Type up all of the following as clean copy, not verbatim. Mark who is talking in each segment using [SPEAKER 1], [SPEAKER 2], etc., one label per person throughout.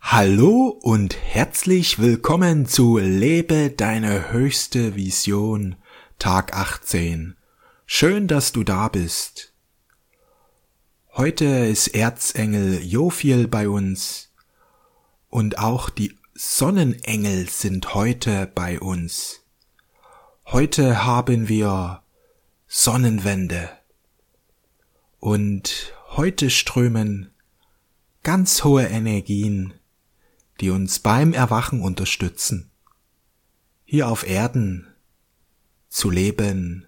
[SPEAKER 1] Hallo und herzlich willkommen zu Lebe deine höchste Vision, Tag 18. Schön, dass du da bist. Heute ist Erzengel Jophiel bei uns und auch die Sonnenengel sind heute bei uns. Heute haben wir Sonnenwende und heute strömen ganz hohe Energien, die uns beim Erwachen unterstützen. Hier auf Erden zu leben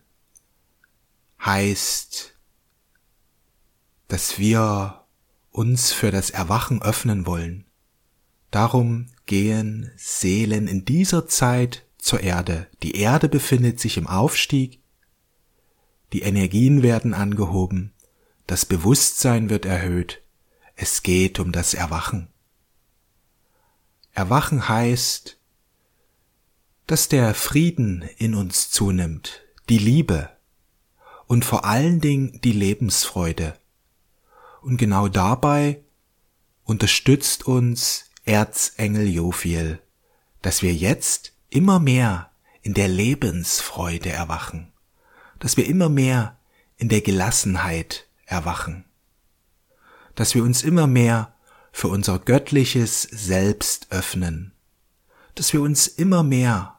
[SPEAKER 1] heißt, dass wir uns für das Erwachen öffnen wollen. Darum gehen Seelen in dieser Zeit zur Erde. Die Erde befindet sich im Aufstieg, die Energien werden angehoben, das Bewusstsein wird erhöht. Es geht um das Erwachen. Erwachen heißt, dass der Frieden in uns zunimmt, die Liebe und vor allen Dingen die Lebensfreude. Und genau dabei unterstützt uns Erzengel Jophiel, dass wir jetzt immer mehr in der Lebensfreude erwachen, dass wir immer mehr in der Gelassenheit erwachen, dass wir uns immer mehr für unser göttliches Selbst öffnen, dass wir uns immer mehr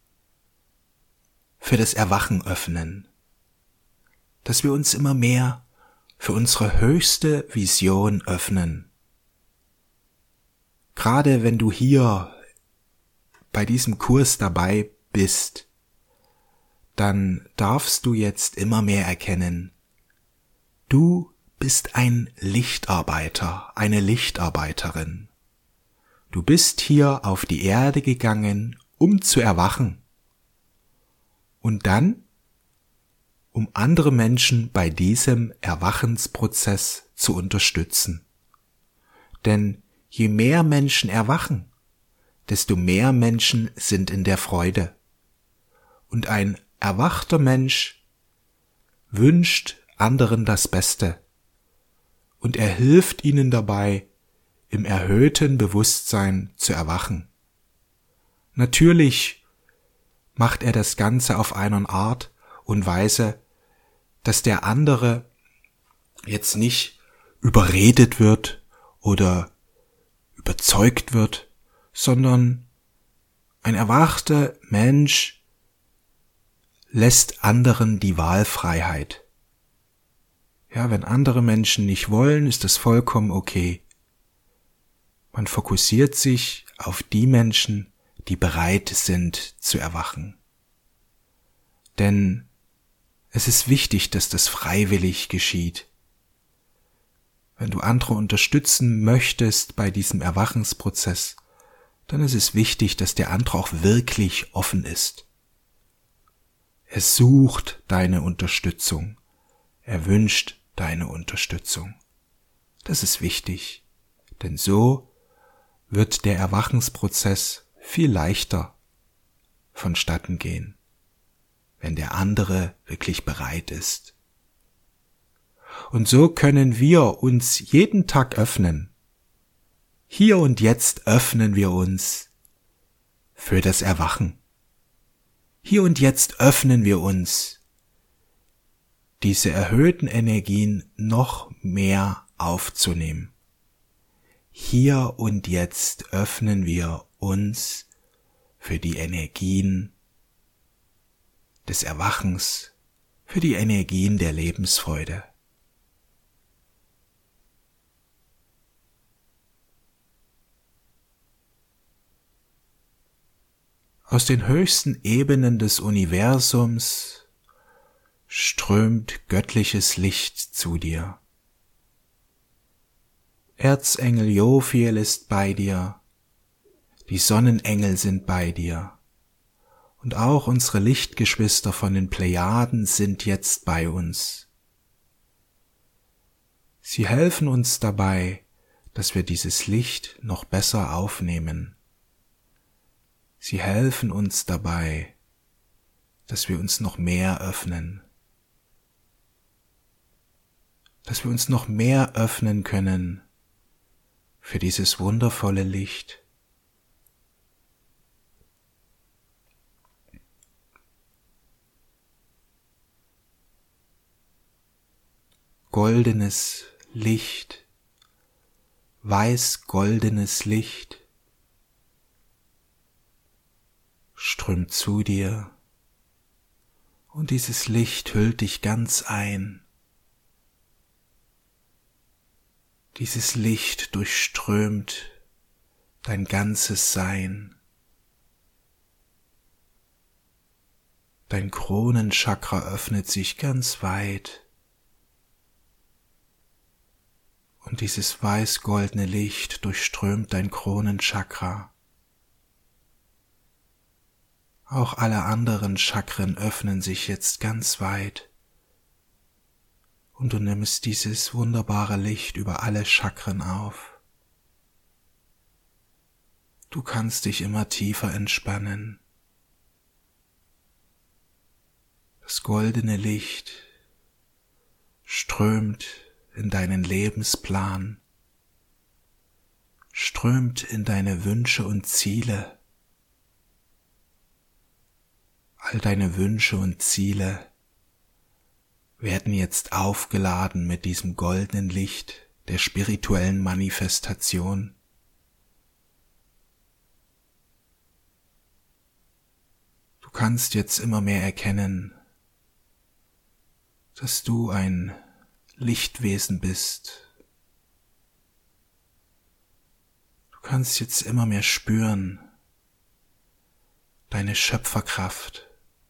[SPEAKER 1] für das Erwachen öffnen, dass wir uns immer mehr für unsere höchste Vision öffnen. Gerade wenn du hier bei diesem Kurs dabei bist, dann darfst du jetzt immer mehr erkennen, du bist ein Lichtarbeiter, eine Lichtarbeiterin. Du bist hier auf die Erde gegangen, um zu erwachen und dann, um andere Menschen bei diesem Erwachensprozess zu unterstützen. Denn je mehr Menschen erwachen, desto mehr Menschen sind in der Freude. Und ein erwachter Mensch wünscht anderen das Beste. Und er hilft ihnen dabei, im erhöhten Bewusstsein zu erwachen. Natürlich macht er das Ganze auf eine Art und Weise, dass der andere jetzt nicht überredet wird oder überzeugt wird, sondern ein erwachter Mensch lässt anderen die Wahlfreiheit. Ja, wenn andere Menschen nicht wollen, ist das vollkommen okay. Man fokussiert sich auf die Menschen, die bereit sind zu erwachen. Denn es ist wichtig, dass das freiwillig geschieht. Wenn du andere unterstützen möchtest bei diesem Erwachensprozess, dann ist es wichtig, dass der andere auch wirklich offen ist. Er sucht deine Unterstützung. Er wünscht deine Unterstützung. Das ist wichtig, denn so wird der Erwachensprozess viel leichter vonstatten gehen, wenn der andere wirklich bereit ist. Und so können wir uns jeden Tag öffnen. Hier und jetzt öffnen wir uns für das Erwachen. Hier und jetzt öffnen wir uns, diese erhöhten Energien noch mehr aufzunehmen. Hier und jetzt öffnen wir uns für die Energien des Erwachens, für die Energien der Lebensfreude. Aus den höchsten Ebenen des Universums strömt göttliches Licht zu dir. Erzengel Jophiel ist bei dir, die Sonnenengel sind bei dir und auch unsere Lichtgeschwister von den Plejaden sind jetzt bei uns. Sie helfen uns dabei, dass wir dieses Licht noch besser aufnehmen. Sie helfen uns dabei, dass wir uns noch mehr öffnen. Dass wir uns noch mehr öffnen können für dieses wundervolle Licht. Goldenes Licht, weiß-goldenes Licht strömt zu dir und dieses Licht hüllt dich ganz ein. Dieses Licht durchströmt dein ganzes Sein. Dein Kronenchakra öffnet sich ganz weit. Und dieses weiß-goldene Licht durchströmt dein Kronenchakra. Auch alle anderen Chakren öffnen sich jetzt ganz weit. Und du nimmst dieses wunderbare Licht über alle Chakren auf. Du kannst dich immer tiefer entspannen. Das goldene Licht strömt in deinen Lebensplan, strömt in deine Wünsche und Ziele. All deine Wünsche und Ziele werden jetzt aufgeladen mit diesem goldenen Licht der spirituellen Manifestation. Du kannst jetzt immer mehr erkennen, dass du ein Lichtwesen bist. Du kannst jetzt immer mehr spüren, deine Schöpferkraft.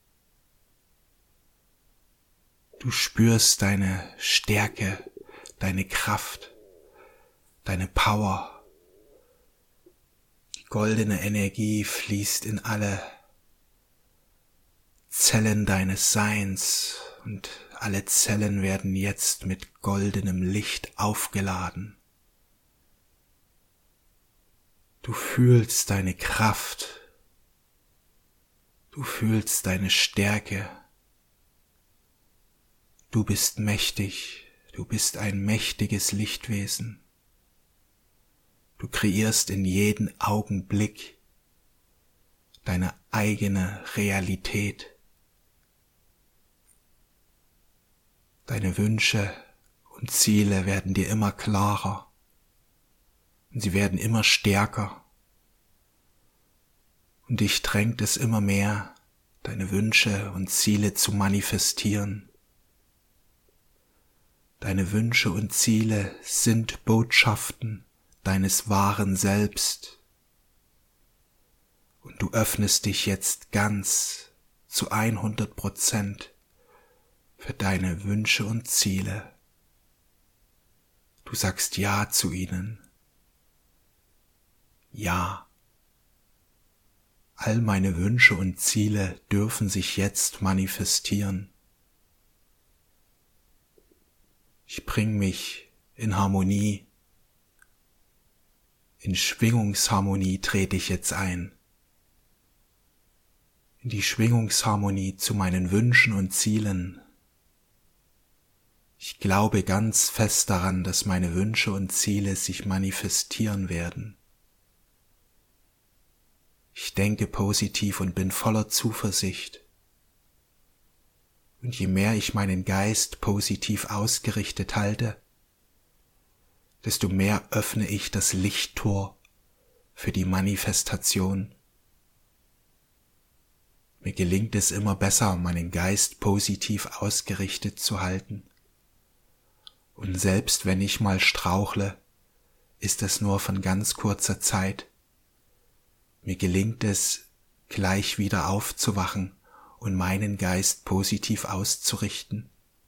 [SPEAKER 1] Du spürst deine Stärke, deine Kraft, deine Power. Die goldene Energie fließt in alle Zellen deines Seins und alle Zellen werden jetzt mit goldenem Licht aufgeladen. Du fühlst deine Kraft, du fühlst deine Stärke. Du bist mächtig, du bist ein mächtiges Lichtwesen. Du kreierst in jedem Augenblick deine eigene Realität. Deine Wünsche und Ziele werden dir immer klarer und sie werden immer stärker. Und dich drängt es immer mehr, deine Wünsche und Ziele zu manifestieren. Deine Wünsche und Ziele sind Botschaften deines wahren Selbst. Und du öffnest dich jetzt ganz zu 100% für deine Wünsche und Ziele. Du sagst Ja zu ihnen. Ja. All meine Wünsche und Ziele dürfen sich jetzt manifestieren. Ich bring mich in Harmonie. In Schwingungsharmonie trete ich jetzt ein. In die Schwingungsharmonie zu meinen Wünschen und Zielen. Ich glaube ganz fest daran, dass meine Wünsche und Ziele sich manifestieren werden. Ich denke positiv und bin voller Zuversicht. Und je mehr ich meinen Geist positiv ausgerichtet halte, desto mehr öffne ich das Lichttor für die Manifestation. Mir gelingt es immer besser, meinen Geist positiv ausgerichtet zu halten. Und selbst wenn ich mal strauchle, ist es nur von ganz kurzer Zeit. Mir gelingt es, gleich wieder aufzuwachen und meinen Geist positiv auszurichten.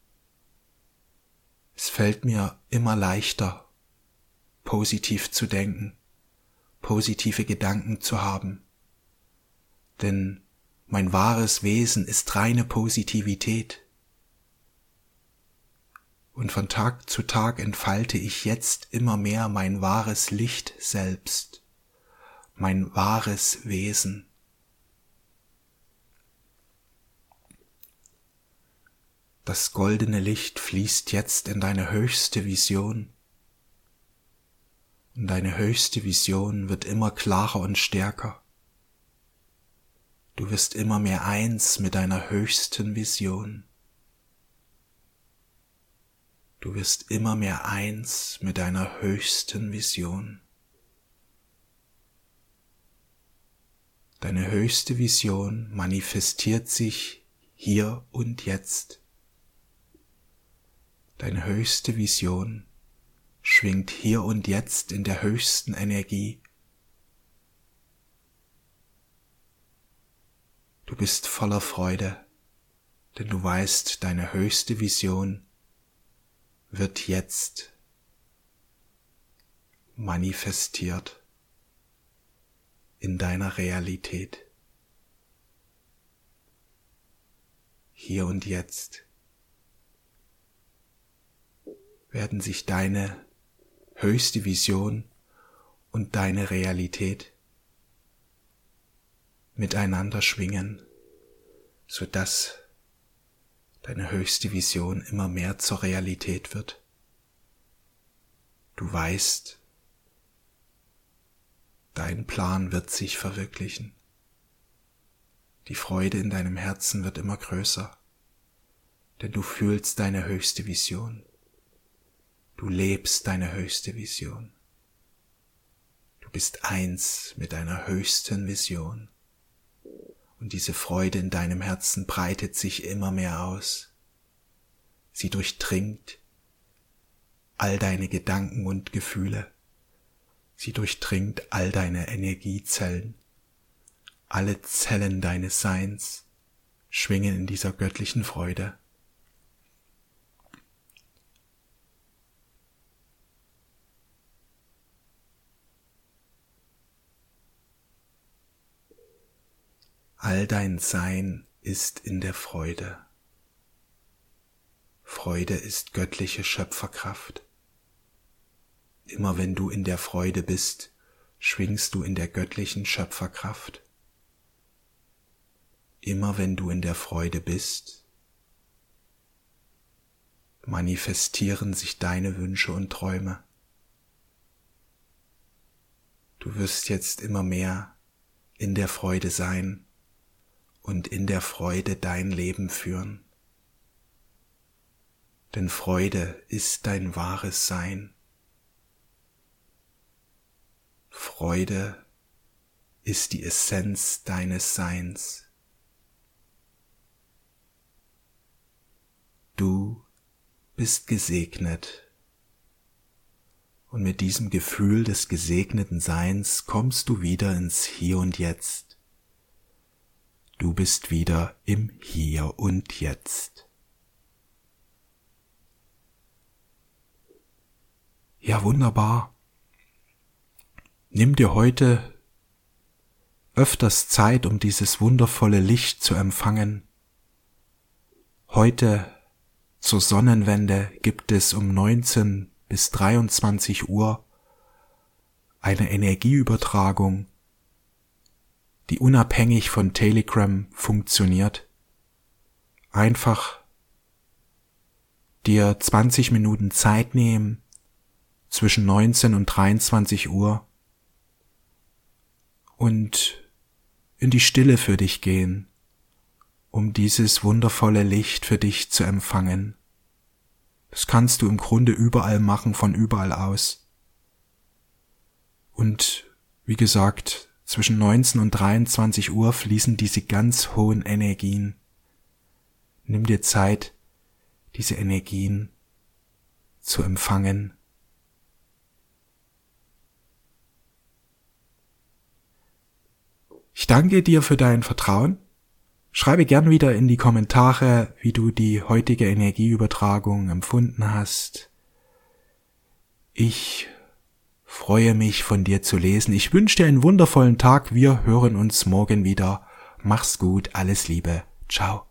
[SPEAKER 1] Es fällt mir immer leichter, positiv zu denken, positive Gedanken zu haben, denn mein wahres Wesen ist reine Positivität. Und von Tag zu Tag entfalte ich jetzt immer mehr mein wahres Licht selbst, mein wahres Wesen. Das goldene Licht fließt jetzt in deine höchste Vision Und deine höchste Vision wird immer klarer und stärker. Du wirst immer mehr eins mit deiner höchsten Vision. Du wirst immer mehr eins mit deiner höchsten Vision. Deine höchste Vision manifestiert sich hier und jetzt. Deine höchste Vision schwingt hier und jetzt in der höchsten Energie. Du bist voller Freude, denn du weißt, deine höchste Vision wird jetzt manifestiert in deiner Realität. Hier und jetzt werden sich deine höchste Vision und deine Realität miteinander schwingen, sodass deine höchste Vision immer mehr zur Realität wird. Du weißt, dein Plan wird sich verwirklichen. Die Freude in deinem Herzen wird immer größer, denn du fühlst deine höchste Vision. Du lebst deine höchste Vision. Du bist eins mit deiner höchsten Vision. Und diese Freude in deinem Herzen breitet sich immer mehr aus. Sie durchdringt all deine Gedanken und Gefühle. Sie durchdringt all deine Energiezellen. Alle Zellen deines Seins schwingen in dieser göttlichen Freude. All dein Sein ist in der Freude. Freude ist göttliche Schöpferkraft. Immer wenn du in der Freude bist, schwingst du in der göttlichen Schöpferkraft. Immer wenn du in der Freude bist, manifestieren sich deine Wünsche und Träume. Du wirst jetzt immer mehr in der Freude sein und in der Freude dein Leben führen. Denn Freude ist dein wahres Sein. Freude ist die Essenz deines Seins. Du bist gesegnet. Und mit diesem Gefühl des gesegneten Seins kommst du wieder ins Hier und Jetzt. Du bist wieder im Hier und Jetzt. Ja, wunderbar. Nimm dir heute öfters Zeit, um dieses wundervolle Licht zu empfangen. Heute zur Sonnenwende gibt es um 19 bis 23 Uhr eine Energieübertragung, die unabhängig von Telegram funktioniert. Einfach dir 20 Minuten Zeit nehmen zwischen 19 und 23 Uhr und in die Stille für dich gehen, um dieses wundervolle Licht für dich zu empfangen. Das kannst du im Grunde überall machen, von überall aus. Und wie gesagt, zwischen 19 und 23 Uhr fließen diese ganz hohen Energien. Nimm dir Zeit, diese Energien zu empfangen. Ich danke dir für dein Vertrauen. Schreibe gern wieder in die Kommentare, wie du die heutige Energieübertragung empfunden hast. Ich freue mich, von dir zu lesen. Ich wünsche dir einen wundervollen Tag. Wir hören uns morgen wieder. Mach's gut, alles Liebe. Ciao.